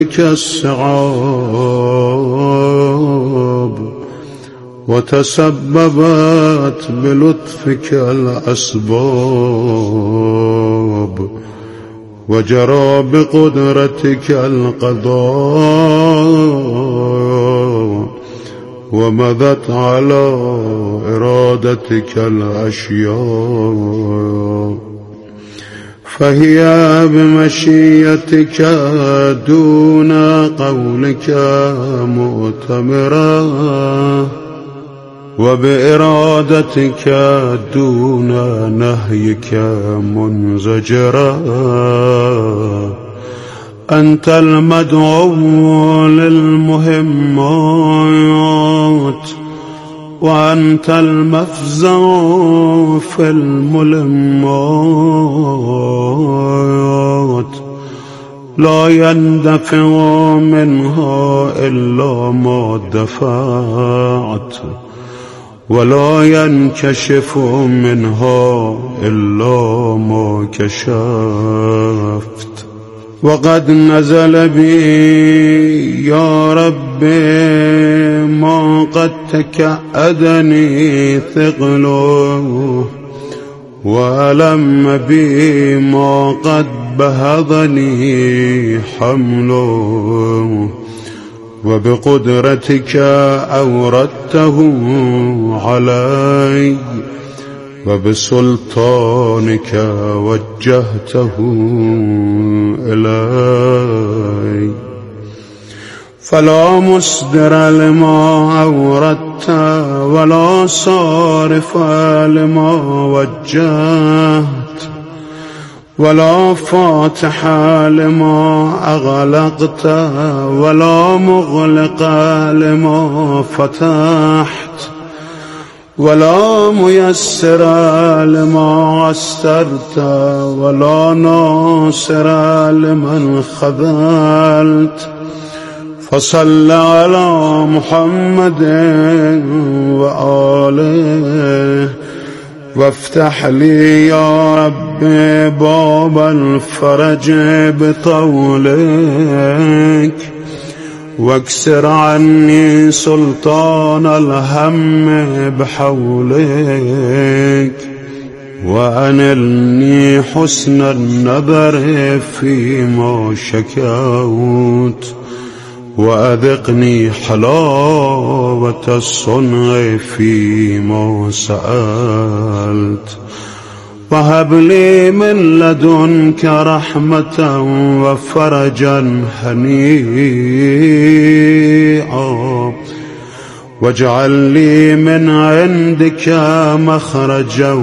كالصعاب وتسببت بلطفك الأسباب وجرى بقدرتك القضاء ومضت على إرادتك الأشياء فهي بمشيتك دون قولك مؤتمرة وبإرادتك دون نهيك منزجرة أنت المدعو للمهمات وأنت المفزع في الملمات لا يندفع منها إلا ما دفعت ولا ينكشف منها إلا ما كشفت وقد نزل بي يا ربي ما قد تكأدني ثقله وألم بي ما قد بهضني حمله وبقدرتك أوردته علي وبسلطانك وجهته إلي فلا مصدر لما أوردت ولا صارف لما وجهت ولا فاتح لما أغلقت ولا مغلق لما فتحت ولا ميسر لما عسرت ولا ناصر لمن خذلت فصل على محمد وآله وافتح لي يا رب باب الفرج بطولك واكسر عني سلطان الهم بحولك وأنلني حسن النظر فيما شكوت وأذقني حلاوة الصنع فيما سألت وهب لي من لدنك رحمة وفرجا هنيئا واجعل لي من عندك مخرجا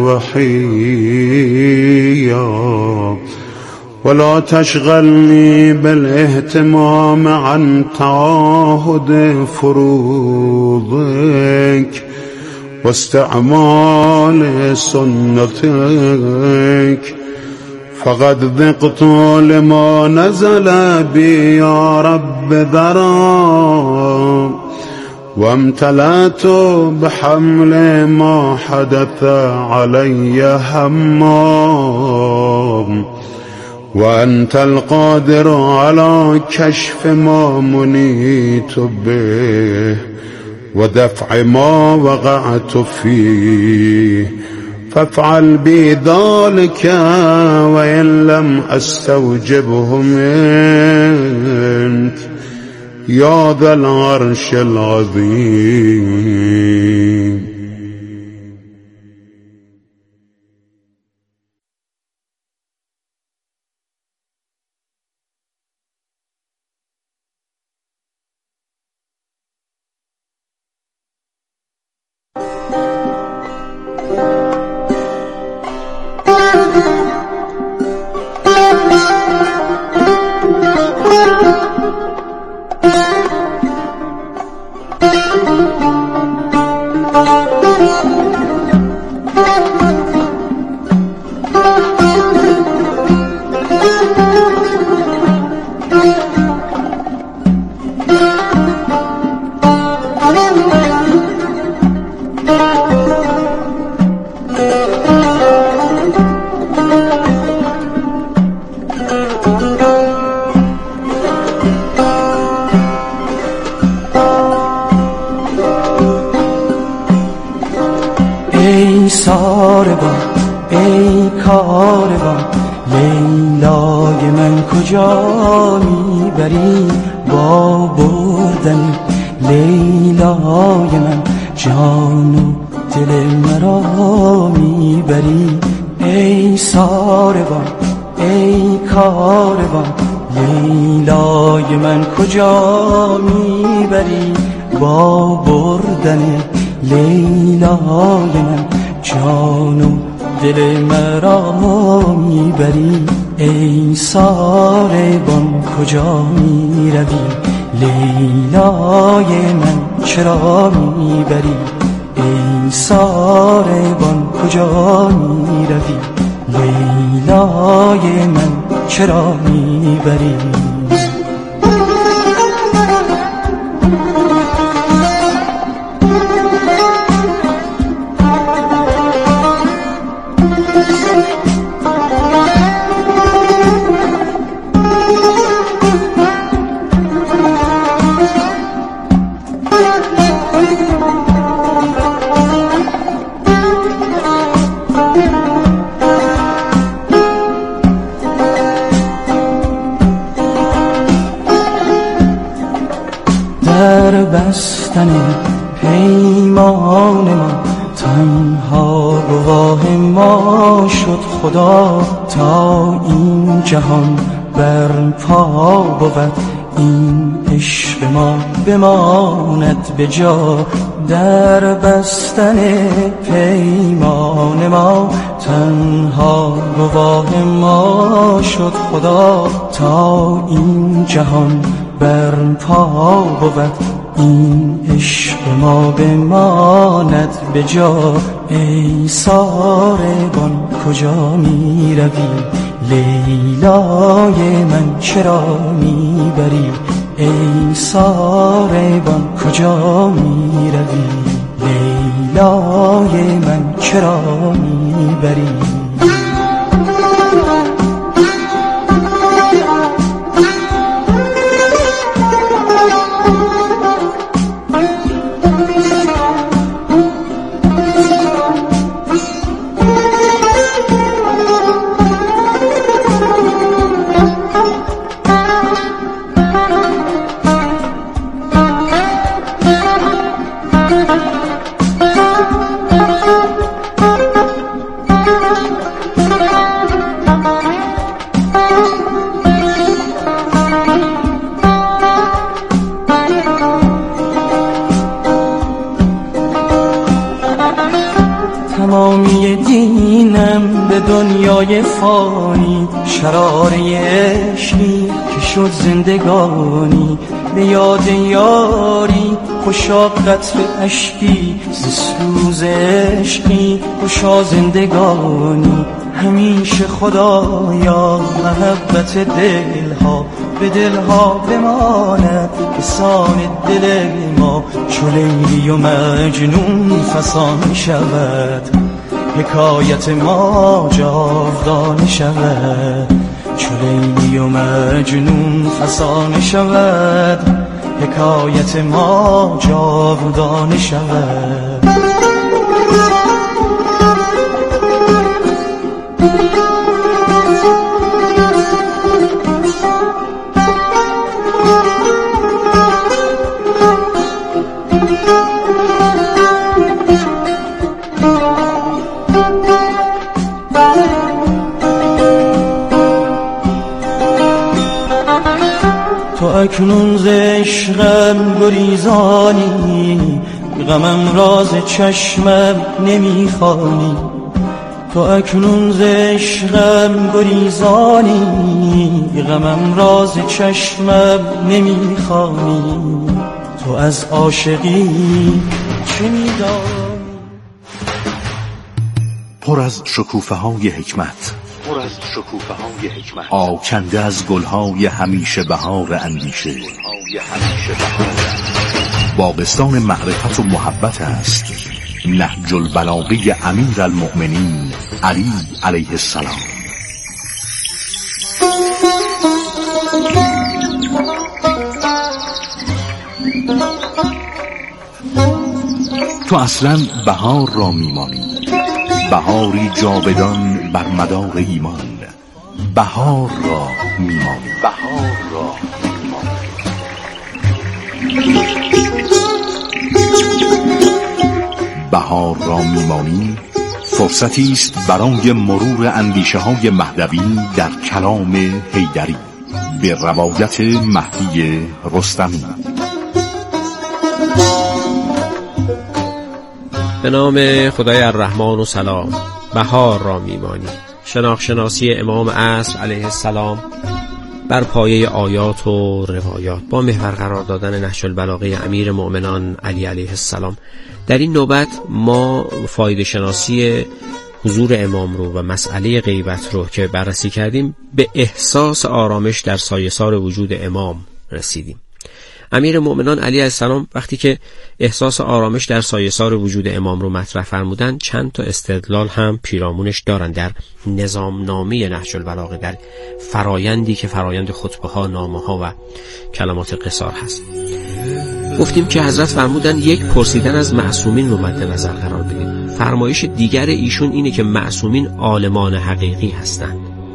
وحيا ولا تشغلني بالاهتمام عن تعاهد فروضك واستعمال سنتك فقد ذقت لما نزل بي يا رب ذرا وامتلأت بحمل ما حدث علي همام وأنت القادر على كشف ما منيت به ودفع ما وقعت فيه فافعل بي ذلك وإن لم أستوجبه منك يا ذا العرش العظيم. ای ساربان ای کاروان لیلای من کجا میبری با بردن لیلای من جان و دل مرا میبری ای ساربان ای کاروان لیلای من کجا میبری با بردن لیلای من جان و دل مرا میبری ای ساربان کجا میروی لیلای من چرا میبری ای ساربان کجا میروی لیلای من چرا میبری در بستن پیمان ما تنها گواه ما شد خدا تا این جهان برپا بود این عشق ما بماند به جا در بستن پیمان ما تنها گواه ما شد خدا تا این جهان برپا بود این عشق ما بماند به جا ای ساربان کجا میروی لیلای من چرا میبری ای ساربان کجا میروی لیلای من چرا میبری تمامی دینم به دنیای فانی شراره عشقی که شد زندگانی به یاد یاری خوشا قطر اشکی ز سوز عشقی خوشا زندگانی همیشه خدایا محبت دلها به دلها بماند که سان دل ما چو لیلی و مجنون فسانه شود حکایت ما جاودانه شود چو لیلی و مجنون فسانه شود حکایت ما جاودانه شود تو اکنون ز عشقم گریزانی غمم راز چشمم نمیخوانی تو اکنون ز عشقم گریزانی غمم راز چشمم نمیخوانی تو از عاشقی چه میدانی پر از شکوفه‌های حکمت آکنده از گلهای همیشه بهار اندیشه باغستان معرفت و محبت است نهج البلاغه امیر المؤمنین علی علیه السلام. تو اصلا بهار را میمانی، بهاری جاودان بر مدار ایمان. بهار را میمانی، بهار را بهار را میمانی فرصتی است برای مرور اندیشه های مهدوی در کلام حیدری به روایت مهدی رستمی. به نام خدای الرحمن و سلام. بهار را میمانی، شناختی امام عصر علیه السلام بر پایه آیات و روایات با محور قرار دادن نهج البلاغه امیر مؤمنان علی علیه السلام. در این نوبت ما فایده شناسی حضور امام رو و مسئله غیبت رو که بررسی کردیم، به احساس آرامش در سایه‌سار وجود امام رسیدیم. امیر مؤمنان علی علیه السلام وقتی که احساس آرامش در سایه‌سار وجود امام رو مطرح فرمودن، چند تا استدلال هم پیرامونش دارن در نظامنامه نهج البلاغه، در فرایندی که فرایند خطبه ها، نامه ها و کلمات قصار هست. گفتیم که حضرت فرمودن یک پرسیدن از معصومین رو مد نظر قرار بدید. فرمایش دیگر ایشون اینه که معصومین عالمان حقیقی هستند.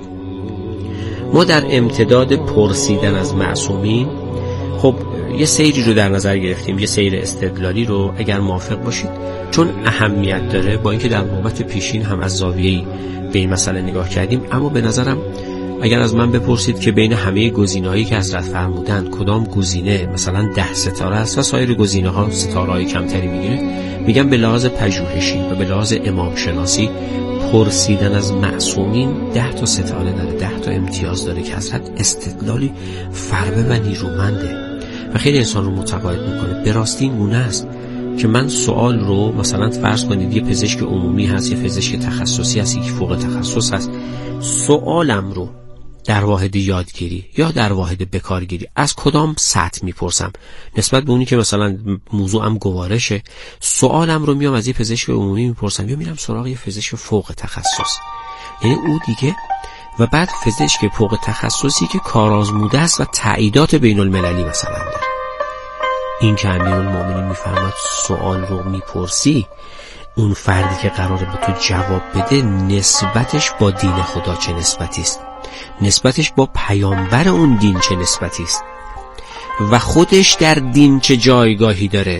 ما در امتداد پرسیدن از معصومین خب یه سیری رو در نظر گرفتیم، یه سیر استدلالی رو، اگر موافق باشید، چون اهمیت داره، با اینکه در نوبت پیشین هم از زاویه‌ای به این مسئله نگاه کردیم، اما به نظرم اگر از من بپرسید که بین همه گزینه‌هایی که حضرت فرمودند کدام گزینه مثلا 10 ستاره است و سایر گزینه‌ها ستاره‌های کمتری میگیره، میگم به لحاظ پژوهشی و به لحاظ امام شناسی پرسیدن از معصومین 10 تا ستاره داره، 10 تا امتیاز داره که حضرت استدلالی فربه و نیرومنده و خیلی انسان رو متقاعد میکنه. به راستی این گونه است که من سوال رو مثلا فرض کنید یه پزشک عمومی هست، یه پزشک تخصصی هست، یکی فوق تخصص هست، سوالم رو در واحد یادگیری یا در واحد بکارگیری از کدام سطح میپرسم؟ نسبت به اونی که مثلا موضوعم گوارشه، سوالم رو میام از یه پزشک عمومی میپرسم یا میرم سراغ یه پزشک فوق تخصص، یعنی او دیگه، و بعد پزشک فوق تخصصی که کارآزموده است و تاییدات بین المللی مثلا داره. این که امیرالمومنین میفرماد سوال رو میپرسی، اون فردی که قراره به تو جواب بده نسبتش با دین خدا چه نسبتی است، نسبتش با پیامبر اون دین چه نسبتی است و خودش در دین چه جایگاهی داره.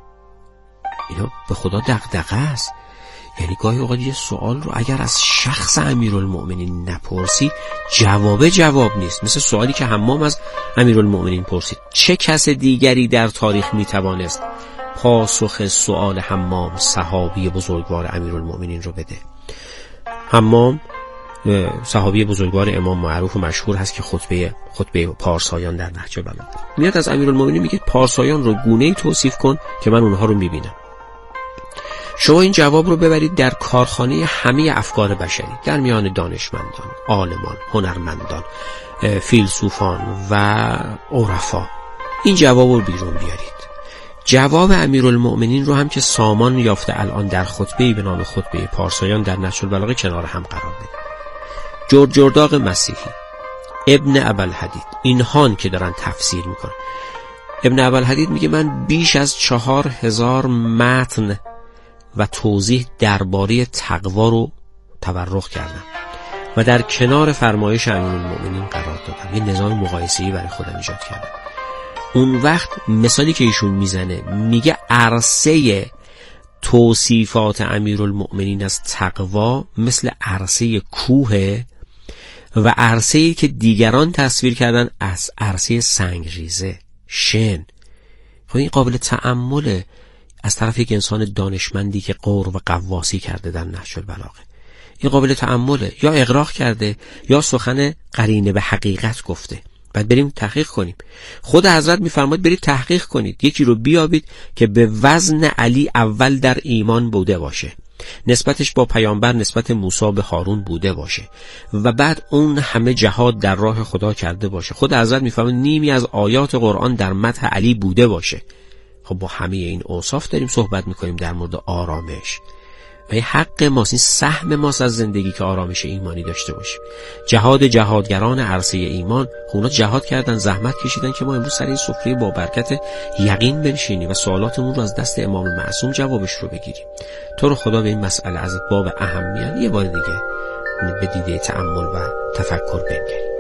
اینا به خدا دغدغه است. یعنی گاهی اوقات یه سوال رو اگر از شخص امیرالمومنین نپرسی، جواب نیست. مثل سوالی که حمام از امیرالمومنین پرسید، چه کس دیگری در تاریخ میتوانست پاسخ سوال حمام صحابی بزرگوار امیرالمومنین رو بده؟ حمام صحابی بزرگوار امام معروف و مشهور هست که خطبه پارسایان در نهج البلاغه میاد از امیرالمومنین میگه پارسایان رو گونه‌ای توصیف کن که من اونها رو میبینم. شما این جواب رو ببرید در کارخانه همه افکار بشری، در میان دانشمندان، عالمان، هنرمندان، فیلسوفان و عرفا، این جواب رو بیرون بیارید. جواب امیرالمومنین رو هم که سامان یافته الان در خطبه‌ای به نام خطبه پارسایان در نهج البلاغه کنار هم قرار بدید. جرجرداغ مسیحی، ابن ابوالحدید، اینهان که دارن تفسیر میکنن. ابن ابوالحدید میگه من بیش از 4000 متن و توضیح درباره تقوا رو تورق کردم و در کنار فرمایش امیرالمومنین قرار دادم، یه نظام مقایسه‌ای برای خودم ایجاد کردم. اون وقت مثالی که ایشون میزنه، میگه عرصه توصیفات امیرالمومنین از تقوا مثل عرصه کوه و عرصه‌ای که دیگران تصویر کردن از عرصه سنگریزه، شن. خب این قابل تأمله از طرف یک انسان دانشمندی که غور و قواسی کرده در نهج البلاغه. این قابل تأمله، یا اغراق کرده یا سخن قرینه به حقیقت گفته. بعد بریم تحقیق کنیم. خود حضرت میفرماید برید تحقیق کنید، یکی رو بیابید که به وزن علی اول در ایمان بوده باشه، نسبتش با پیامبر نسبت موسی به هارون بوده باشه و بعد اون همه جهاد در راه خدا کرده باشه. خود حضرت میفرماید نیمی از آیات قرآن در مدح علی بوده باشه. خب با همه این اوصاف داریم صحبت میکنیم در مورد آرامش. و این حق ماست، این سهم ماست از زندگی که آرامش ایمانی داشته باشیم. جهادگران عرصه ایمان اونا جهاد کردن، زحمت کشیدن که ما امروز سر این سفره با برکت یقین بنشینیم و سوالاتمون رو از دست امام معصوم جوابش رو بگیریم. تو رو خدا به این مسئله از باب اهمیت یه بار دیگه به دیده تأمل و تفکر بنگریم.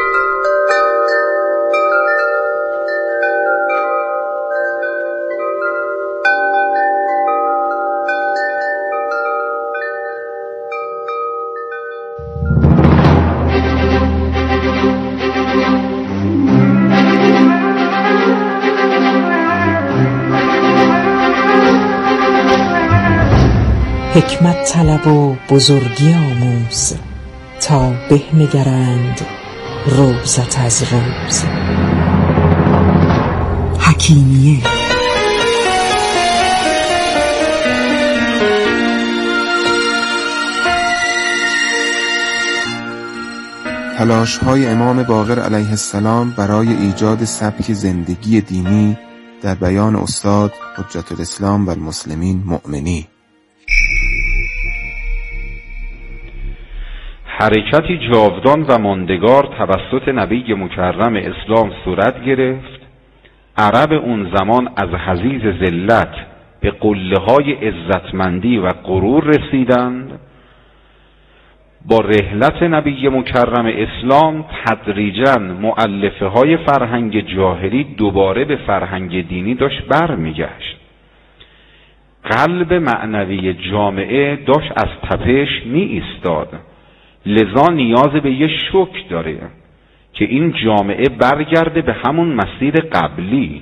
حکمت طلب و بزرگی آموز تا به نگرند روزت از روز. حکیمیه. تلاش‌های امام باقر علیه السلام برای ایجاد سبک زندگی دینی در بیان استاد حجت الاسلام و المسلمین مؤمنی. حرکتی جاودان و ماندگار توسط نبی مکرم اسلام صورت گرفت. عرب اون زمان از حضیض ذلت به قله‌های عزتمندی و غرور رسیدند. با رحلت نبی مکرم اسلام تدریجاً مؤلفه‌های فرهنگ جاهلی دوباره به فرهنگ دینی داشت برمیگشت. قلب معنوی جامعه داشت از تپش می ایستاد. لذا نیاز به یه شوک داره که این جامعه برگرده به همون مسیر قبلی.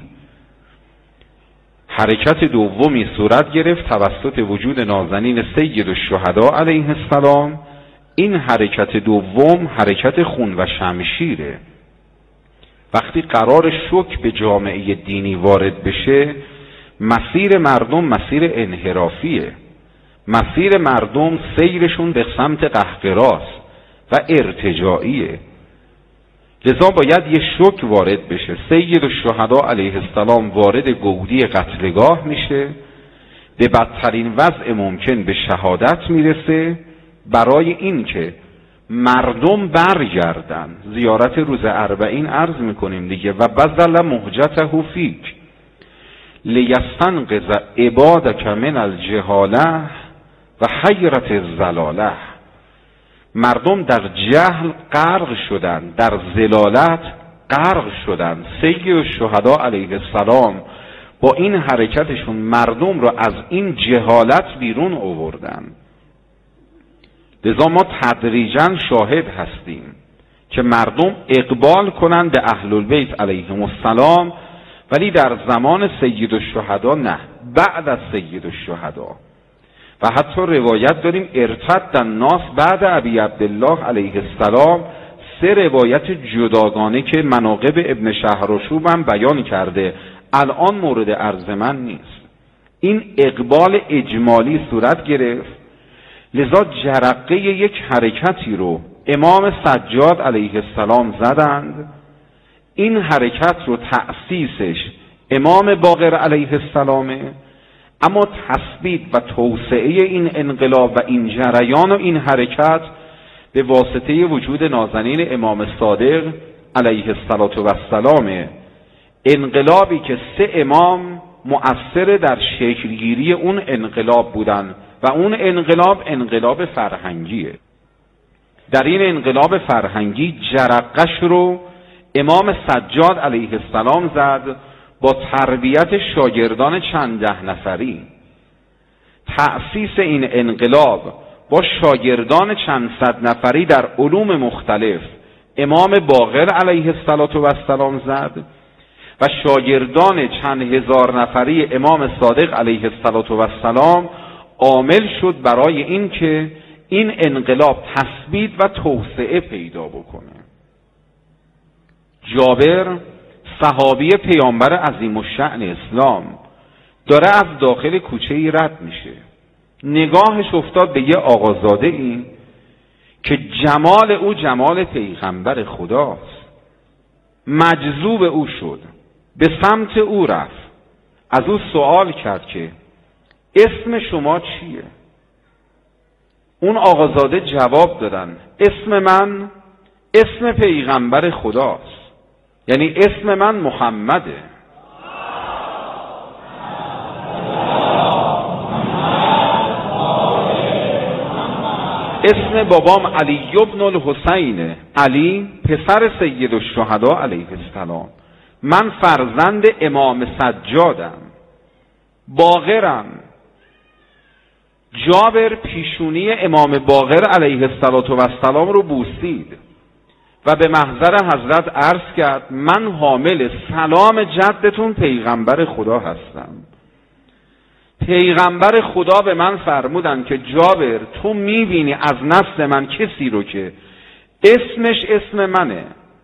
حرکت دومی صورت گرفت توسط وجود نازنین سید الشهدا علیه السلام. این حرکت دوم حرکت خون و شمشیره. وقتی قرار شوک به جامعه دینی وارد بشه، مسیر مردم مسیر انحرافیه. مسیر مردم سیرشون به سمت قهقراست و ارتجاعیه. لذا باید یه شوک وارد بشه. سید الشهدا علیه السلام وارد گودی قتلگاه میشه، به بدترین وضع ممکن به شهادت میرسه. برای این که مردم برگردن، زیارت روز اربعین عرض میکنیم دیگه، و بذل مهجته فیک لیستنقذ عبادک من الجهاله و حیرت الضلاله. مردم در جهل غرق شدن، در ضلالت غرق شدن. سید الشهدا علیه السلام با این حرکتشون مردم را از این جهالت بیرون آوردن. لذا ما تدریجاً شاهد هستیم که مردم اقبال کنند به اهل البیت علیهم السلام، ولی در زمان سید الشهدا نه، بعد از سید الشهدا. و حتی روایت داریم ارتد الناس بعد ابی عبدالله علیه السلام. 3 روایت جداگانه که مناقب ابن شهرآشوب هم بیان کرده، الان مورد عرض من نیست. این اقبال اجمالی صورت گرفت. لذا جرقه یک حرکتی رو امام سجاد علیه السلام زدند. این حرکت رو تأسیسش امام باقر علیه السلامه، اما تثبیت و توسعه این انقلاب و این جریان و این حرکت به واسطه وجود نازنین امام صادق علیه السلام. انقلابی که 3 امام مؤثر در شکلگیری اون انقلاب بودن و اون انقلاب فرهنگیه. در این انقلاب فرهنگی جرقش رو امام سجاد علیه السلام زد با تربیت شاگردان چند 10 نفری. تأسیس این انقلاب با شاگردان چند 100 نفری در علوم مختلف امام باقر علیه السلام زد و شاگردان چند 1000 نفری امام صادق علیه السلام عامل شد برای این که این انقلاب تثبیت و توسعه پیدا بکنه. جابر صحابی پیامبر عظیم الشأن اسلام داره از داخل کوچه‌ای رد میشه، نگاهش افتاد به یه آقازاده ای که جمال او جمال پیغمبر خداست. مجذوب او شد، به سمت او رفت، از او سوال کرد که اسم شما چیه؟ اون آقازاده جواب دادن اسم من اسم پیغمبر خداست، یعنی اسم من محمده. اسم بابام علی ابن الحسین، علی پسر سید الشهدا علیه السلام. من فرزند امام سجادم، باقرم. جابر پیشونی امام باقر علیه السلام رو بوسید و به محضر حضرت عرض کرد من حامل سلام جدتون پیغمبر خدا هستم. پیغمبر خدا به من فرمودن که جابر تو میبینی از نسل من کسی رو که اسمش اسم منه،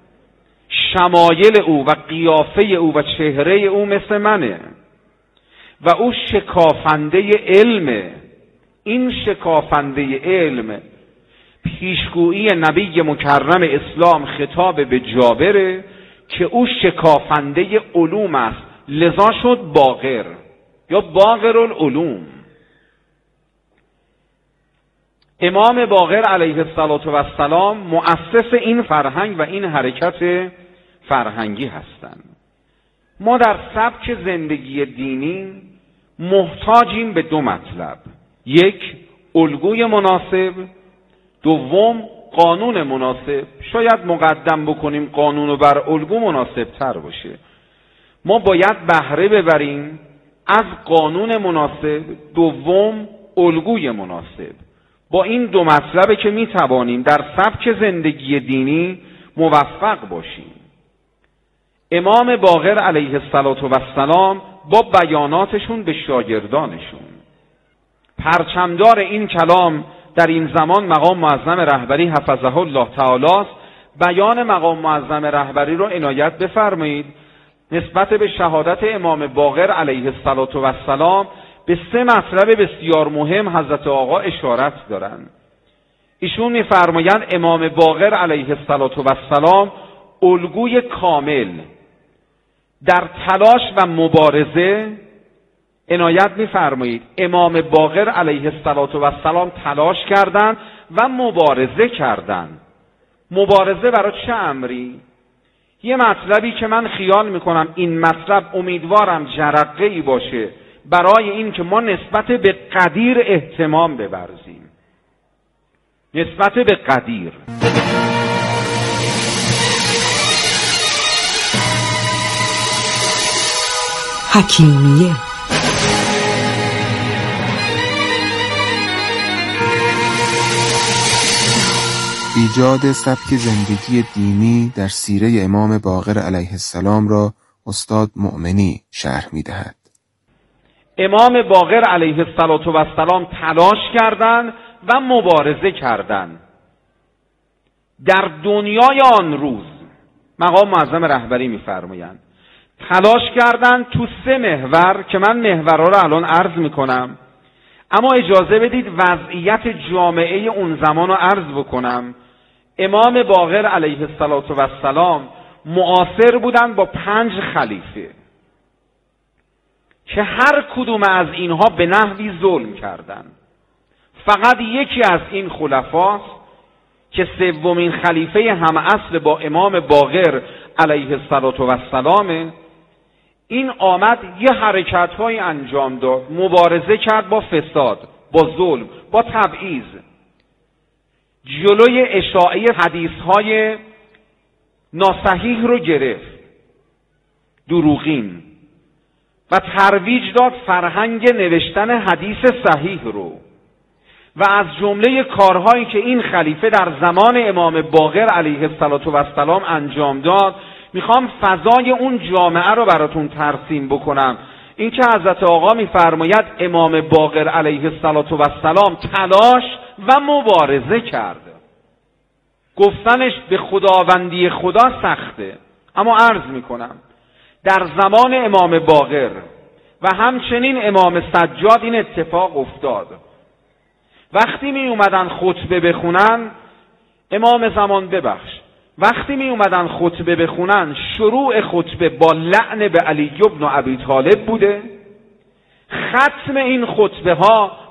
شمایل او و قیافه او و چهره او مثل منه و او شکافنده علمه. این شکافنده علم پیشگویی نبی مکرم اسلام خطاب به جابره که او شکافنده علوم است، لذا شد باقر یا باقر العلوم. امام باقر علیه السلام مؤسس این فرهنگ و این حرکت فرهنگی هستند. ما در سبک زندگی دینی محتاجیم به دو مطلب: یک، الگوی مناسب، دوم قانون مناسب. شاید مقدم بکنیم قانون بر الگو مناسب تر باشه. ما باید بهره ببریم از قانون مناسب، دوم الگوی مناسب. با این دو مطلبه که می توانیم در سبک زندگی دینی موفق باشیم. امام باقر علیه السلام با بیاناتشون به شاگردانشون، پرچمدار این کلام در این زمان مقام معظم رهبری حفظه الله تعالی است. بیان مقام معظم رهبری رو عنایت بفرمایید. نسبت به شهادت امام باقر علیه السلام به سه مطلب بسیار مهم حضرت آقا اشارت دارند. ایشون می‌فرمایند امام باقر علیه السلام الگوی کامل در تلاش و مبارزه. عنایت می‌فرمایید امام باقر علیه السلام تلاش کردند و مبارزه کردند. مبارزه برای چه امری؟ یه مطلبی که من خیال میکنم این مطلب امیدوارم جرقه‌ای باشه برای این که ما نسبت به قدیر اهتمام بورزیم. نسبت به قدیر. حکیمیه. ایجاد سبک زندگی دینی در سیره امام باقر علیه السلام را استاد مؤمنی شرح می‌دهد. امام باقر علیه السلام تلاش کردند و مبارزه کردند. در دنیای آن روز مقام معظم رهبری می‌فرمایند تلاش کردند تو سه محور که من محورها رو الان عرض می‌کنم، اما اجازه بدید وضعیت جامعه اون زمان رو عرض بکنم. امام باقر علیه السلام معاصر بودن با 5 خلیفه که هر کدوم از اینها به نحوی ظلم کردند. فقط یکی از این خلفاست که سومین خلیفه هم اصل با امام باقر علیه السلام، این آمد یه حرکت‌های انجام داد، مبارزه کرد با فساد، با ظلم، با تبعیض، جلوی اشاعه حدیث‌های ناصحیح رو گرفت، دروغین، و ترویج داد فرهنگ نوشتن حدیث صحیح رو. و از جمله کارهایی که این خلیفه در زمان امام باقر علیه السلام انجام داد، میخوام فضای اون جامعه رو براتون ترسیم بکنم. این که حضرت آقا میفرماید امام باقر علیه السلام تلاش و مبارزه کرد. گفتنش به خداوندی خدا سخته، اما عرض میکنم در زمان امام باقر و همچنین امام سجاد این اتفاق افتاد. وقتی می اومدن خطبه بخونن، امام زمان ببخش، وقتی می اومدن خطبه بخونن شروع خطبه با لعن به علی ابن ابی طالب بوده، ختم این خطبه ها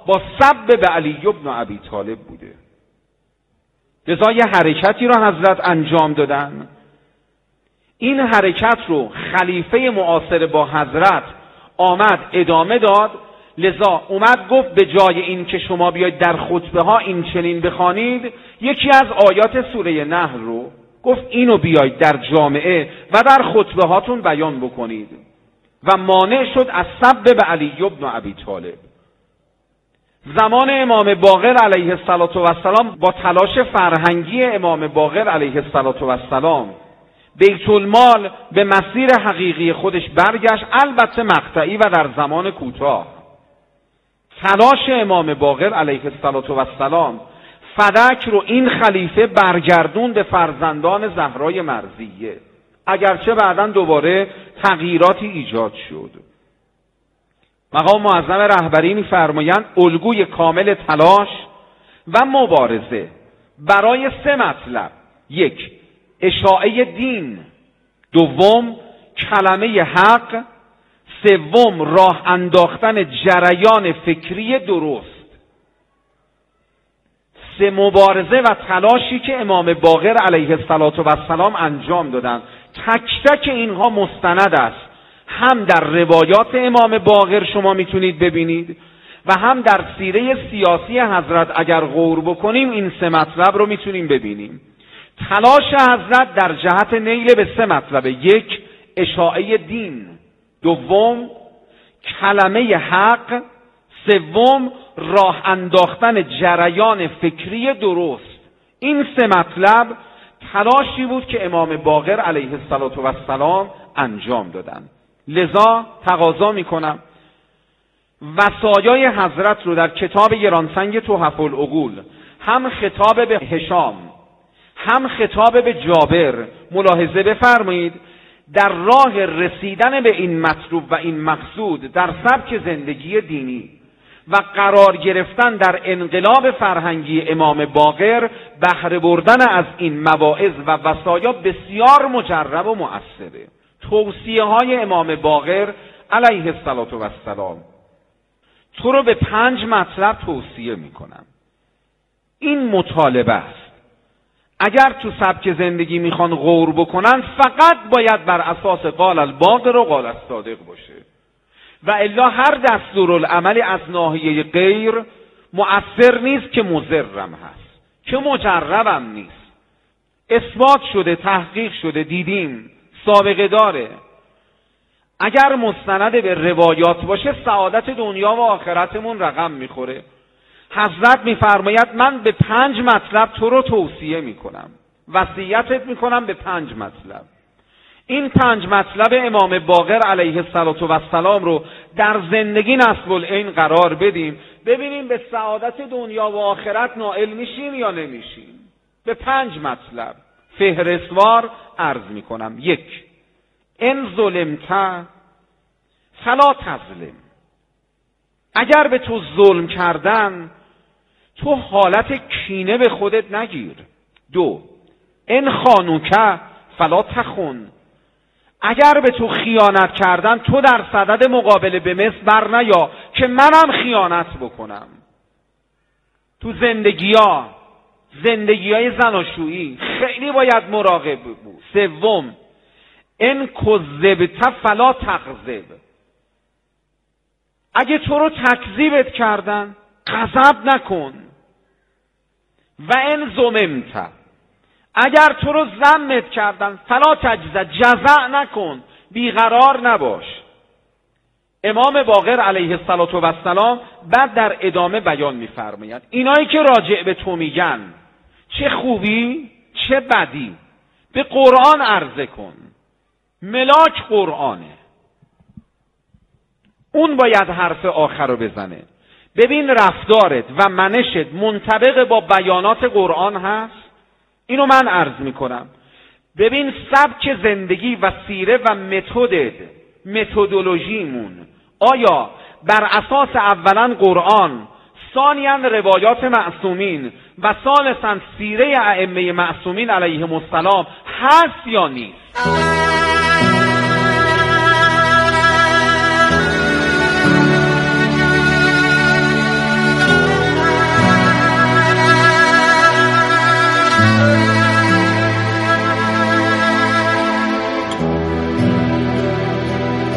با سب به علی بن ابی طالب بوده. لذا یه حرکتی را حضرت انجام دادن. این حرکت رو خلیفه معاصر با حضرت آمد ادامه داد. لذا اومد گفت به جای این که شما بیاید در خطبه ها این چنین بخوانید، یکی از آیات سوره نحل رو گفت اینو بیاید در جامعه و در خطبه هاتون بیان بکنید و مانع شد از سب به علی بن ابی طالب. زمان امام باقر علیه السلام با تلاش فرهنگی امام باقر علیه السلام بیت المال به مسیر حقیقی خودش برگشت، البته مقطعی و در زمان کوتاه. تلاش امام باقر علیه السلام فدک رو این خلیفه برگردون به فرزندان زهرای مرضیه، اگرچه بعداً دوباره تغییراتی ایجاد شد. مقام معظم رهبری می‌فرمایند الگوی کامل تلاش و مبارزه برای 3 مطلب: 1. اشاعه دین، 2. کلمه حق، 3. راه انداختن جریان فکری درست. 3 مبارزه و تلاشی که امام باقر علیه السلام انجام دادند. تک تک اینها مستند است، هم در روایات امام باقر شما میتونید ببینید و هم در سیره سیاسی حضرت اگر غور بکنیم این 3 مطلب رو میتونیم ببینیم. تلاش حضرت در جهت نیل به 3 مطلب: 1. اشاعه دین، 2. کلمه حق، 3. راه انداختن جریان فکری درست. این 3 مطلب تلاشی بود که امام باقر علیه السلام انجام دادند. لذا تقاضا میکنم وصایای حضرت رو در کتاب گرانسنگ تحف العقول هم خطاب به هشام هم خطاب به جابر ملاحظه بفرمایید. در راه رسیدن به این مطلوب و این مقصود در سبک زندگی دینی و قرار گرفتن در انقلاب فرهنگی امام باقر، بهره بردن از این مواعظ و وصایا بسیار مجرب و مؤثره. توصیه های امام باقر علیه السلام تو رو به 5 مطلب توصیه میکنم. این مطالبه است. اگر تو سبک زندگی میخوان غور بکنن فقط باید بر اساس قال الباقر و قال الصادق باشه و الا هر دستورالعملی از ناحیه غیر مؤثر نیست که مضرم هست، که مجربم نیست، اثبات شده، تحقیق شده، دیدیم، سابقه داره. اگر مستند به روایات باشه سعادت دنیا و آخرتمون رقم میخوره. حضرت میفرماید من به 5 مطلب تو رو توصیه میکنم، وصیتت میکنم به 5 مطلب. این 5 مطلب امام باقر علیه السلام رو در زندگی نصب العین قرار بدیم، ببینیم به سعادت دنیا و آخرت نائل میشیم یا نمیشیم. به 5 مطلب فهرستوار عرض میکنم. 1. ان ظلمت فلا تظلم. اگر به تو ظلم کردن تو حالت کینه به خودت نگیر. 2. ان خانوک فلا تخن. اگر به تو خیانت کردن تو در صدد مقابله به مثل بر نیا که منم خیانت بکنم. تو زندگی‌های زناشویی خیلی باید مراقب بود. 3. ان کذبت فلا تکذب. اگه تو رو تکذیبت کردن غضب نکن. و ان ذممت. اگر تو رو ذمت کردن فلا تجزع، جزع نکن، بیقرار نباش. امام باقر علیه السلام بعد در ادامه بیان می‌فرماید اینایی که راجع به تو میگن چه خوبی چه بدی به قرآن عرضه کن. ملاک قرآنه، اون باید حرف آخر رو بزنه. ببین رفتارت و منشت منطبق با بیانات قرآن هست؟ اینو من عرض میکنم. ببین سبک زندگی و سیره و متدولوژیمون آیا بر اساس اولا قرآن، ثانیاً روایات معصومین و ثالثاً سیره ائمه معصومین علیهم السلام هست یا نیست؟